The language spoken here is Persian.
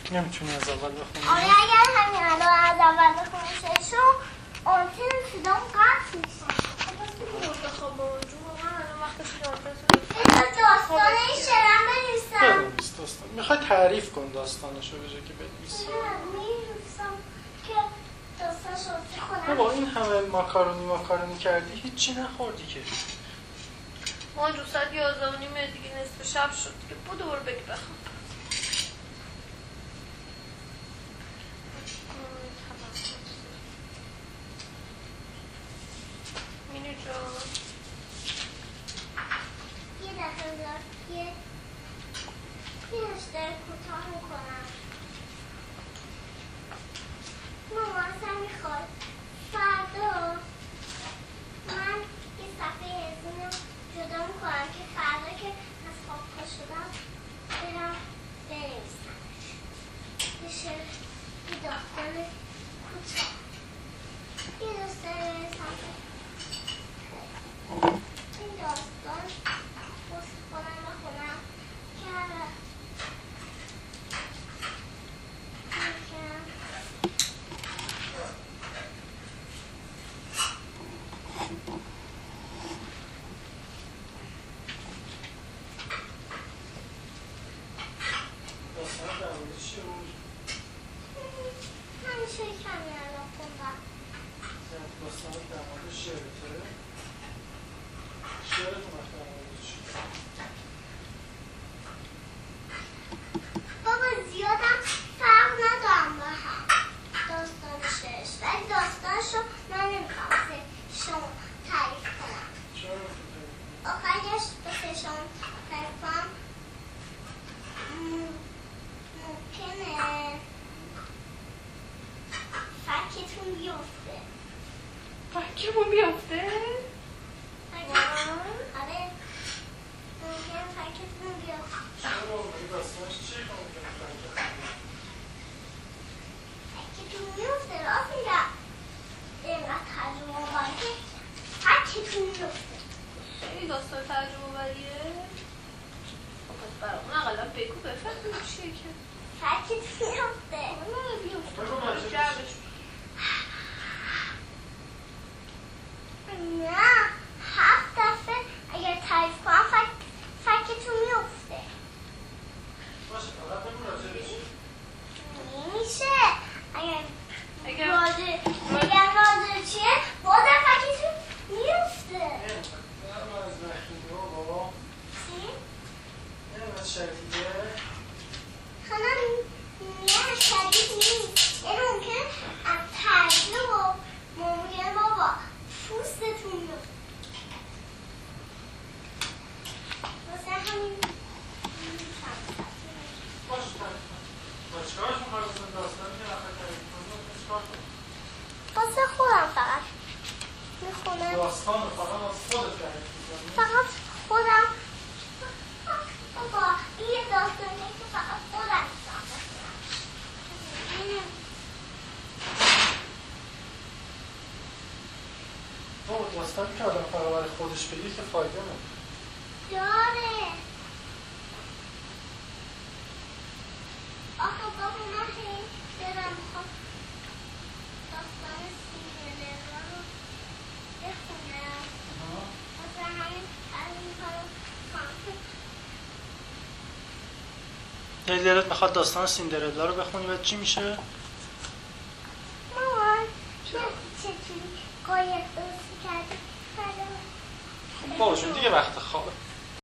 نمیتونی از اول بخونی؟ آره اگر همین الان از اول بخونی ششو آنتن صدام قطع میشه. خب بابا جون من الان وقتش داستان این شعرم بنویسم. بنویس داستان. میخوای تعریف کن داستانشو به جای که بنویسی. می‌نویسم که داستانشو بخونم. بابا این همه ماکارونی کردی هیچی نخوردی که. ما جو ساعت 11:30 دیگه نصف شب شد دیگه بودو برو بگی بخوام. مینو جان یه دفعه یه نوشته کوتاه میکنم. مامانم میخواد فردا من یه صفحه هزینه جدا میکنم که فردا که از خواب پا شدم برم بنویسمش. بشه یه داستان کوتاه. یه داستان صفحه این داستان واسه خودم بخونم که داستان در مورد چیه بود؟ همیشه کمی الان خوندم. داستان در مورد شعرته؟ شعرت اومد در مورد چی؟ بابا زیادم فرق ندارم با هم داستان شعرش، ولی داستانشو من نمیخوام شما تعریف کنم. چرا نمی‌تونی؟ آخرش به شما تعریف کنم ممکنه فکتون بیفته. فکرمون بیافته؟ آره ممکنه فکتون بیفته. چرا بابا این داستانش چیه که ممکنه فکر فکتون بیفته راست میگم. اینقدر ترجمه آوری که فکتون بیفته. خیلی داستان ترجمه بریه؟ خب پس برامون اقلا بگو بفهمیم چیه که فکتون بیفته. نه بیافته بگو بچه جمعش نه 7 دفعه اگر تعریف کنم فکتون میفته. باشه فقط بگو راجع به چی؟ نمیشه اگر راجع چیه بازم فکتون میفته. نمی‌خواد از مخیلی بابا چی؟ نمی‌خواد شدیده خانم نه شدید نیست. این ممکن از ترجمه و ممکن بابا پوستتون میفته. واسه همین باشه تعریف کن با چیکارش می‌خوای بزن داستانی که نخواه تعریف کنی چیکار کنی؟ واسه خودم فقط میخونم. داستان رو فقط از خودت تعریف می‌کنی؟ فقط خودم بابا این یه داستانیه که فقط خودم میتونم بخونم. بابا داستانی که آدم فقط برای خودش بگی که فایده نداره. داره آخه بابا من هی دلم میخواد داستان سیندرلا رو بخونم. واسه همین از این کارو کنم. دلت میخواد داستان سیندرلا رو بخونی و چی میشه؟ مامان چطوری قایق درست کردی؟ خب بابا جون دیگه وقت خوابه.